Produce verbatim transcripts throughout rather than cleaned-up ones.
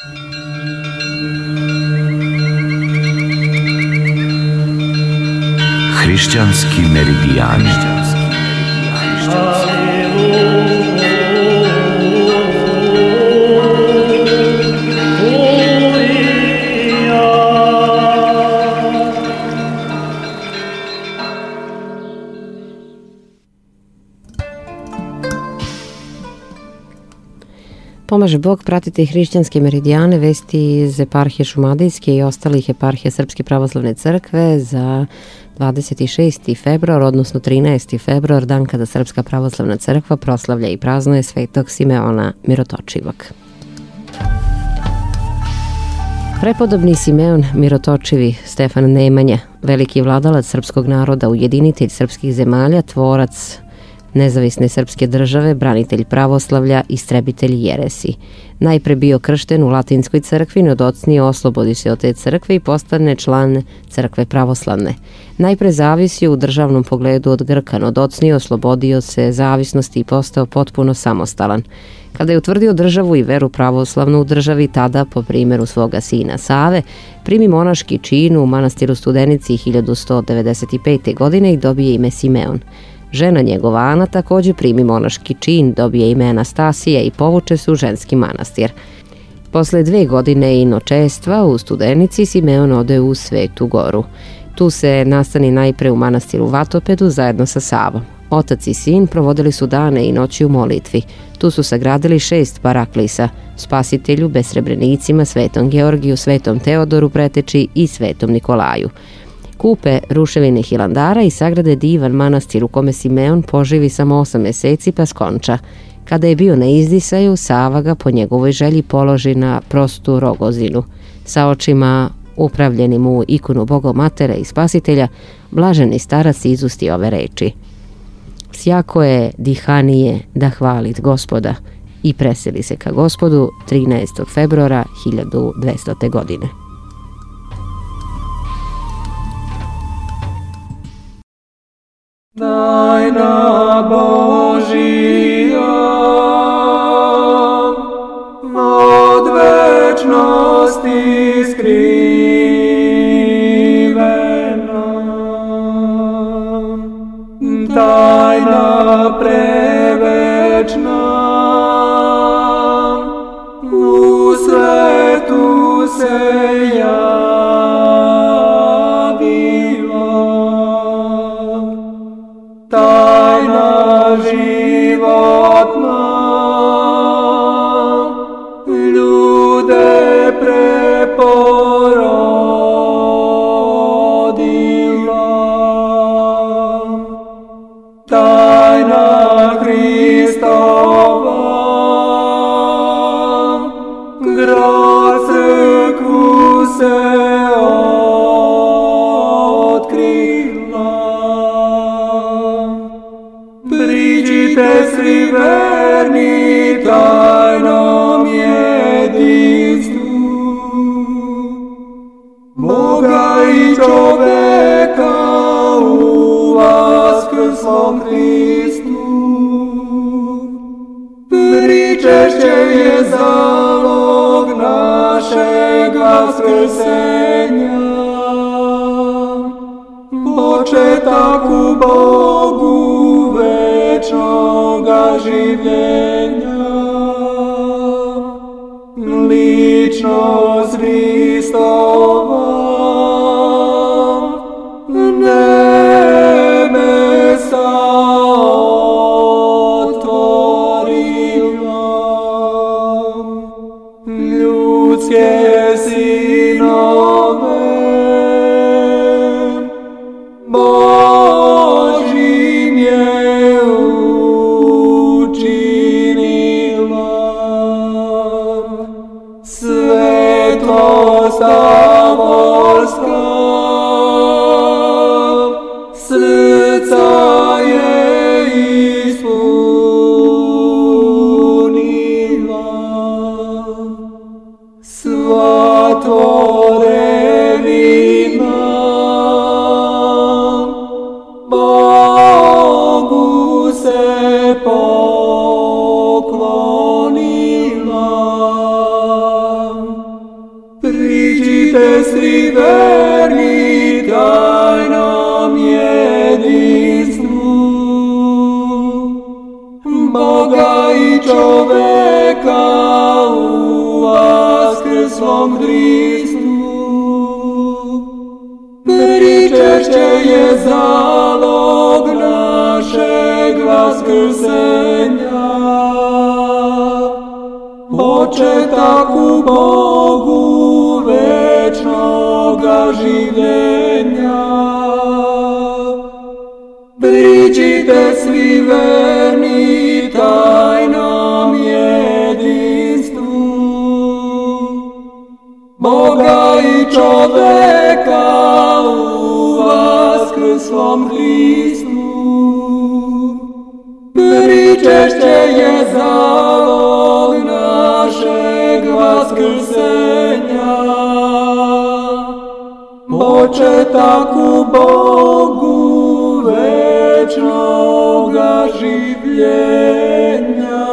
Hrišćanski meridijani. Pomaže Bog, pratite hrišćanske meridijane, vesti iz eparhije Šumadijske i ostalih eparhija Srpske pravoslavne crkve za dvadeset šesti februar, odnosno trinaesti februar, dan kada Srpska pravoslavna crkva proslavlja i praznuje svetog Simeona Mirotočivog. Prepodobni Simeon Mirotočivi, Stefan Nemanja, veliki vladalac srpskog naroda, ujedinitelj srpskih zemalja, tvorac nezavisne srpske države, branitelj pravoslavlja, istrebitelj jeresi. Najpre bio kršten u latinskoj crkvi, nadocnije oslobodi se od te crkve i postane član crkve pravoslavne. Najpre zavisio u državnom pogledu od Grka, nadocnije oslobodio se zavisnosti i postao potpuno samostalan. Kada je utvrdio državu i veru pravoslavnu u državi, tada, po primjeru svoga sina Save, primi monaški čin u manastiru Studenici hiljadu sto devedeset pete. godine i dobije ime Simeon. Žena njegova Ana također primi monaški čin, dobije ime Anastasija i povuče se u ženski manastir. Posle dve godine inočestva u Studenici Simeon ode u Svetu Goru. Tu se nastani najpre u manastiru Vatopedu zajedno sa Savom. Otac i sin provodili su dane i noći u molitvi. Tu su sagradili šest paraklisa, Spasitelju, Besrebrenicima, Svetom Georgiju, Svetom Teodoru Preteči i Svetom Nikolaju. Kupe ruševine Hilandara i sagrade divan manastir u kome Simeon poživi samo osam meseci pa skonča. Kada je bio na izdisaju, Sava ga po njegovoj želji položi na prostu rogozinu. Sa očima upravljenim u ikonu Bogomatere i Spasitelja, blaženi starac izusti ove reči: Sjako je dihanije da hvalit Gospoda, i preseli se ka Gospodu trinaestog februara hiljadu dvestote. godine. Tajna Božija od večnosti skrivena, tajna prevečna u svetu se tajna životna, ljude preporodila. Tajna Hristova, grad crkvu se svi verni tajnom jedinstvu Boga i čoveka u vaskrslom Hristu. Pričešće je zalog našeg vaskrsenja, početak u Bogu večnoga življenja, ličnost Hristova, nebesa otvorila, ljudske sinove Božim je učinila. Sve čoveka u vaskrslom Hristu. Pričešće je zalog našeg vaskrsenja, početak u Bogu večnoga življenja. Priđite svi verni tajnom jedinstvu, Boga i čoveka u vaskrslom Hristu. Pričešće je zalog našeg vaskrsenja, početak u Bogu večnoga življenja.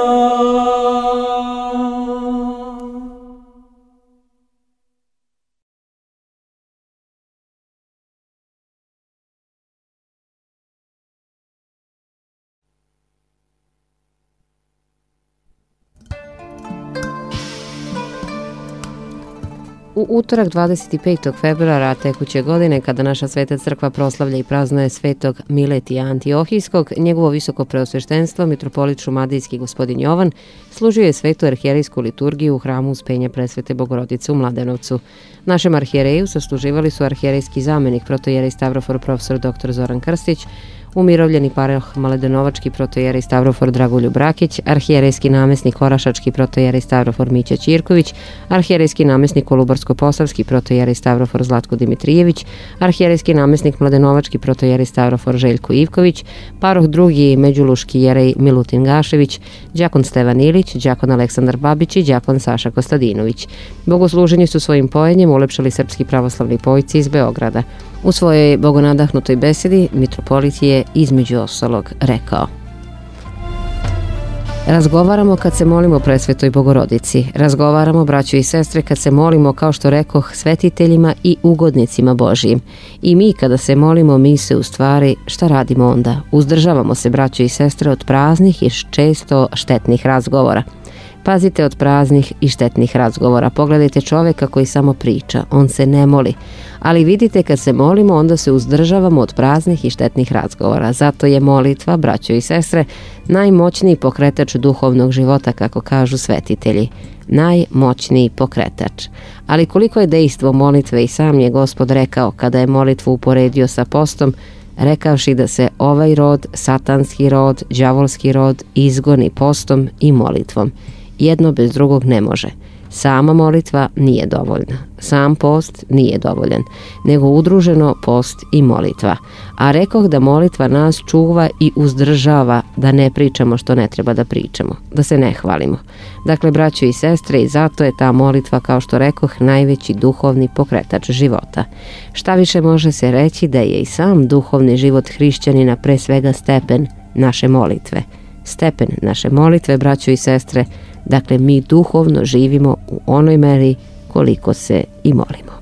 U utorak dvadeset petog februara tekuće godine, kada naša Sveta crkva proslavlja i praznuje svetog Miletija Antiohijskog, njegovo visoko preosveštenstvo, mitropolit šumadijski gospodin Jovan, služio je svetu arhijerejsku liturgiju u hramu Uspenja Presvete Bogorodice u Mladenovcu. Našem arhijereju sasluživali su arhijerejski zamenik protojerej Stavrofor profesor dr Zoran Krstić, umirovljeni paroh Mladenovački protojerej Stavrofor Dragoljub Brakić, arhijerejski namesnik Orašački protojerej Stavrofor Mića Ćirković, arhijerejski namesnik Kolubarsko-Posavski protojerej Stavrofor Zlatko Dimitrijević, arhijerejski namesnik Mladenovački protojerej Stavrofor Željko Ivković, paroh drugi Međuluški jerej Milutin Gašević, đakon Stevan Ilić, đakon Aleksandar Babić i đakon Saša Kostadinović. Bogosluženje su svojim pojenjem ulepšali srpski pravoslavni pojci iz Beograda. U svojoj bogonadahnutoj besedi mitropolit je između ostalog rekao: Razgovaramo kad se molimo Presvetoj Bogorodici, razgovaramo, braćo i sestre, kad se molimo, kao što rekoh, svetiteljima i ugodnicima Božijim. I mi kada se molimo, mi se u stvari, šta radimo onda? Uzdržavamo se, braćo i sestre, od praznih i često štetnih razgovora. Pazite, od praznih i štetnih razgovora. Pogledajte čoveka koji samo priča, on se ne moli. Ali vidite, kad se molimo, onda se uzdržavamo od praznih i štetnih razgovora. Zato je molitva, braćo i sestre, najmoćniji pokretač duhovnog života, kako kažu svetitelji. Najmoćniji pokretač. Ali koliko je dejstvo molitve, i sam je Gospod rekao kada je molitvu uporedio sa postom, rekavši da se ovaj rod, satanski rod, đavolski rod, izgoni postom i molitvom. Jedno bez drugog ne može. Sama molitva nije dovoljna. Sam post nije dovoljan, nego udruženo post i molitva. A rekoh da molitva nas čuva i uzdržava da ne pričamo što ne treba da pričamo, da se ne hvalimo. Dakle, braćo i sestre, i zato je ta molitva, kao što rekoh, najveći duhovni pokretač života. Šta više može se reći da je i sam duhovni život hrišćanina pre svega stepen naše molitve. Stepen naše molitve, braćo i sestre, dakle mi duhovno živimo u onoj meri koliko se i molimo.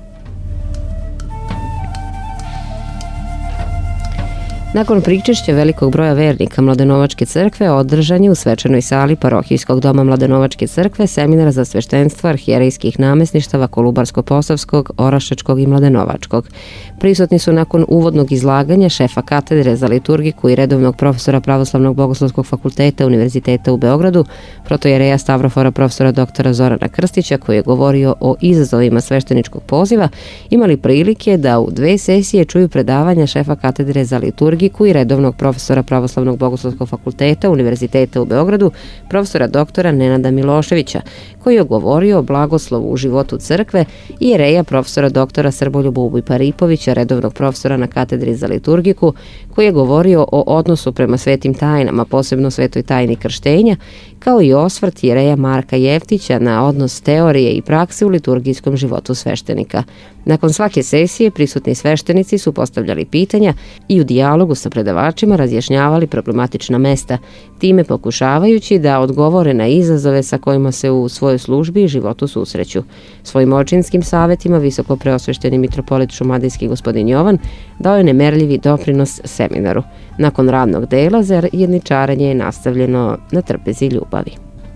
Nakon pričešća velikog broja vernika Mladenovačke crkve održan je u svečanoj sali parohijskog doma Mladenovačke crkve seminar za sveštenstvo arhijerejskih namesništava Kolubarsko-Posavskog, Orašačkog i Mladenovačkog. Prisutni su nakon uvodnog izlaganja šefa katedre za liturgiku i redovnog profesora Pravoslavnog bogoslovskog fakulteta Univerziteta u Beogradu, protojereja Stavrofora profesora doktora Zorana Krstića, koji je govorio o izazovima svešteničkog poziva, imali prilike da u dve sesije čuju predavanja šefa katedre za liturgiku i redovnog profesora Pravoslavnog bogoslovskog fakulteta Univerziteta u Beogradu, profesora doktora Nenada Miloševića, koji je govorio o blagoslovu u životu crkve, i jereja profesora doktora Srboljuba Uboj-Paripovića, redovnog profesora na katedri za liturgiku, koji je govorio o odnosu prema svetim tajnama, posebno svetoj tajni krštenja, kao i osvrt jereja Marka Jeftića na odnos teorije i prakse u liturgijskom životu sveštenika. Nakon svake sesije prisutni sveštenici su postavljali pitanja i u dijalogu sa predavačima razjašnjavali problematična mesta, time pokušavajući da odgovore na izazove sa kojima se u svojoj službi i životu susreću. Svojim očinskim savjetima visoko preosvešteni mitropolit šumadijski gospodin Jovan dao je nemerljivi doprinos seminaru. Nakon radnog dela zajedničarenje je nastavljeno na trpezi ljubavi.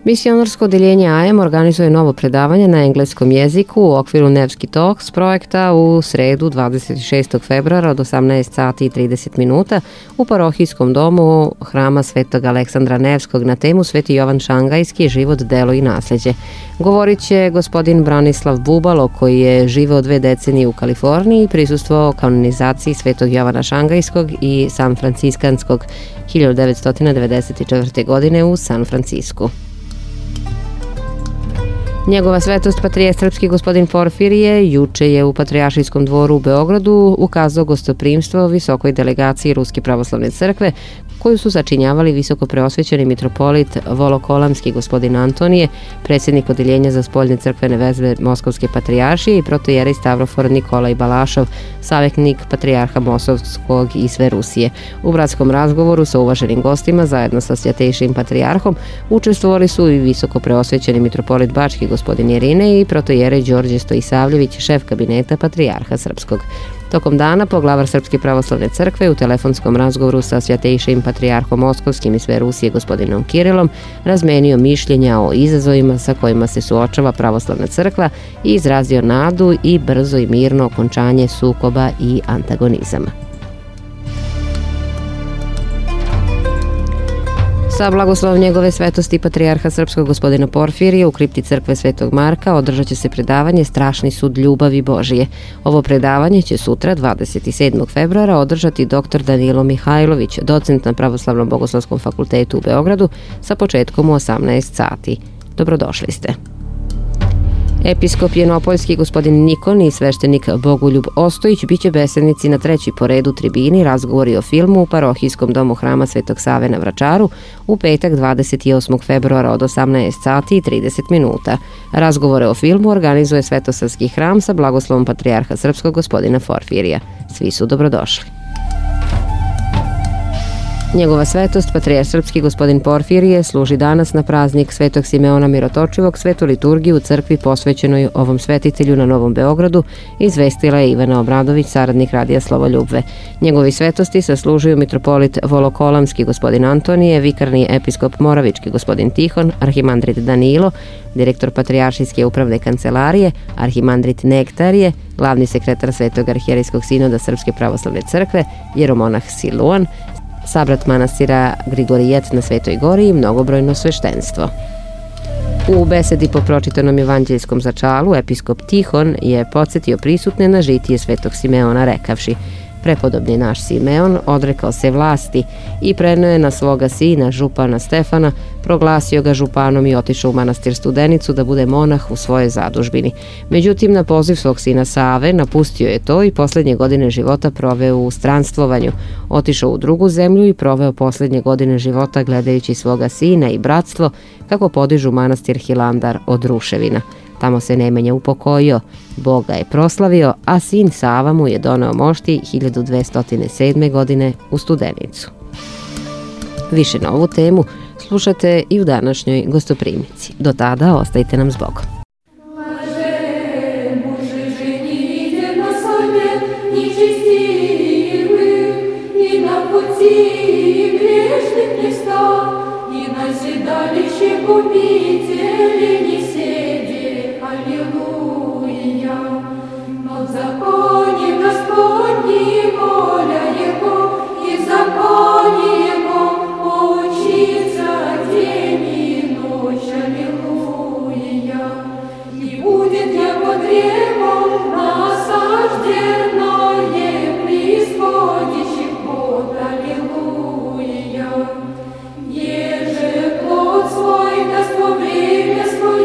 Misionarsko odeljenje A M organizuje novo predavanje na engleskom jeziku u okviru Nevski Talks projekta u sredu dvadeset šestog februara od osamnaest sati i trideset minuta u parohijskom domu Hrama Svetog Aleksandra Nevskog na temu Sveti Jovan Šangajski, život, delo i nasljeđe. Govorit će gospodin Branislav Bubalo, koji je živeo dve decenije u Kaliforniji i prisustvovao kanonizaciji Svetog Jovana Šangajskog i San Franciskanskog hiljadu devetsto devedeset četvrte. godine u San Francisku. Njegova svetost patrijarh srpski gospodin Porfirije juče je u Patrijaršijskom dvoru u Beogradu ukazao gostoprimstvo visokoj delegaciji Ruske pravoslavne crkve koju su sačinjavali visoko preosvećeni mitropolit Volokolamski gospodin Antonije, predsjednik odeljenja za spoljne crkvene veze Moskovske patrijaršije i protojerej Stavrofor Nikolaj Balašov, savjetnik patrijarha Moskovskog i sve Rusije. U bratskom razgovoru sa uvaženim gostima zajedno sa svjatejšim patrijarhom učestvovali su i visoko preosvećeni mitropolit Bački gospodin Jerine i protojerej Đorđe Stojisavljević, šef kabineta patrijarha srpskog. Tokom dana poglavar Srpske pravoslavne crkve u telefonskom razgovoru sa svjatejšim patrijarhom Moskovskim i sve Rusije gospodinom Kirilom razmenio mišljenja o izazovima sa kojima se suočava pravoslavna crkva i izrazio nadu i brzo i mirno okončanje sukoba i antagonizama. Sa blagoslovom njegove svetosti patrijarha srpskog gospodina Porfirije u kripti crkve Svetog Marka održat će se predavanje Strašni sud ljubavi Božije. Ovo predavanje će sutra dvadeset sedmog februara održati dr Danilo Mihajlović, docent na Pravoslavnom bogoslovskom fakultetu u Beogradu sa početkom u osamnaest sati. Dobrodošli ste. Episkop Jenopoljski gospodin Nikon i sveštenik Bogoljub Ostojić biće besednici na trećoj po redu tribini razgovori o filmu u parohijskom domu Hrama Svetog Save na Vračaru u petak dvadeset osmog februara od osamnaest sati i trideset minuta. Razgovore o filmu organizuje Svetosavski hram sa blagoslovom patrijarha srpskog gospodina Porfirija. Svi su dobrodošli. Njegova svetost, patrijarh srpski gospodin Porfirije, služi danas na praznik Svetog Simeona Mirotočivog svetu liturgiju u crkvi posvećenoj ovom svetitelju na Novom Beogradu, izvestila je Ivana Obradović, saradnik Radija Slovoljubve. Njegovi svetosti saslužuju mitropolit Volokolamski gospodin Antonije, vikarni episkop Moravički gospodin Tihon, arhimandrit Danilo, direktor Patrijaršijske upravne kancelarije, arhimandrit Nektarije, glavni sekretar Svetog arhijerejskog sinoda Srpske pravoslavne crkve, jeromonah Siluan, sabrat manastira Grigorijet na Svetoj Gori i mnogobrojno sveštenstvo. U besedi po pročitanom evanđeljskom začalu episkop Tihon je podsjetio prisutne na žitije Svetog Simeona rekavši: prepodobni naš Simeon odrekao se vlasti i preneo je na svoga sina, župana Stefana, proglasio ga županom i otišao u manastir Studenicu da bude monah u svojoj zadužbini. Međutim, na poziv svog sina Save napustio je to i posljednje godine života proveo u stranstvovanju, otišao u drugu zemlju i proveo posljednje godine života gledajući svoga sina i bratstvo kako podižu manastir Hilandar od ruševina. Tamo se Nemanja upokojio, Bog ga je proslavio, a sin Sava mu je doneo mošti hiljadu dvesta sedme. godine u Studenicu. Više na ovu temu slušate i u današnjoj gostoprimnici. Do tada ostajte nam s Bogom. Свой, да свой время, свой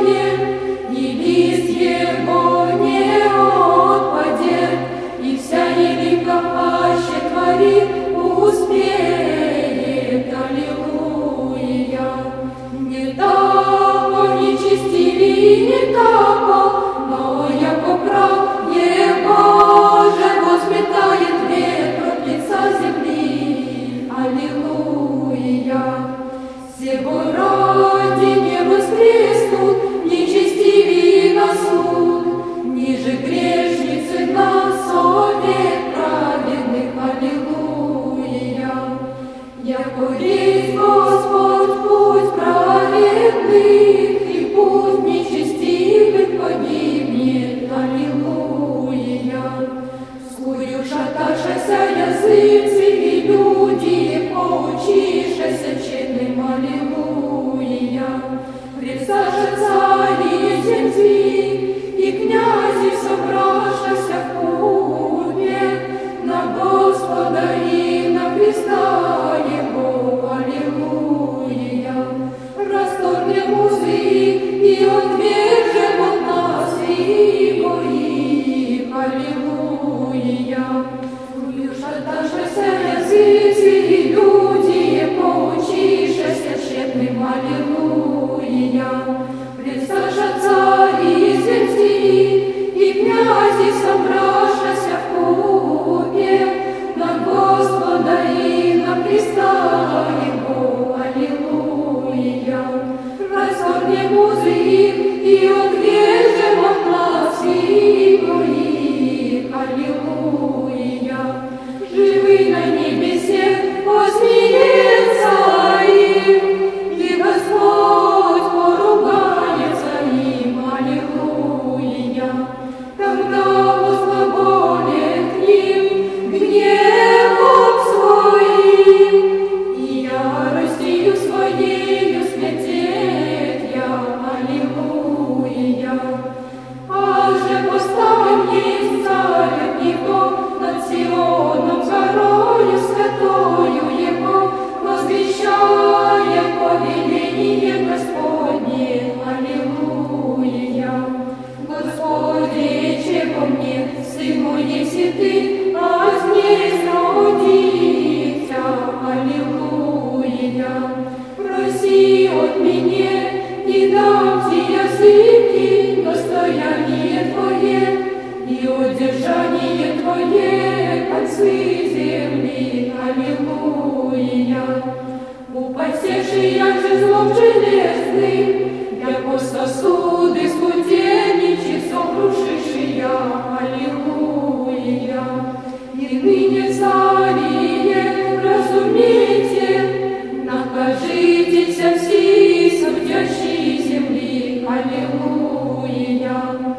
и отвержем от нас его их. Аллилуйя. Живый на небесе посмеется им, и Господь поругается им. Аллилуйя. Тогда возглаголит к ним гневом своим, и яростью своею смятеет я. Аллилуйя. Ах же поставлен есть царь его над Сионом, горою святою его, возвещая повеление Господне. Аллилуйя. Господи, чего мне, сын мой, еси ты, а здесь родитя. Аллилуйя. Проси от меня, и дам ти языки, достояние Твое и удержание Твое, концы земли. Аллилуйя. Упасеши, як же злом железным, яко сосуды скуденичи, сокрушиши я. Аллилуйя. И ныне, царие, разумейте, накажитесь все судящие земли. Аллилуйя.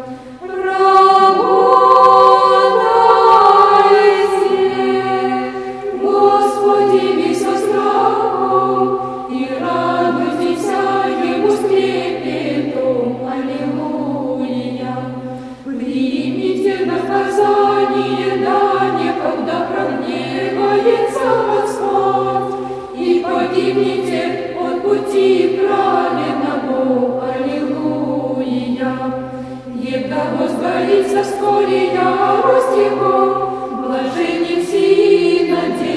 Работайте, Господи, со страхом, и радуйтесь Ему с трепетом. Аллилуйя. Примите наказание, да некогда прогневается Господь, и погибнете от пути праведного. Аллилуйя. Егда возгорится вскоре ярость Его, блаженни все надеются.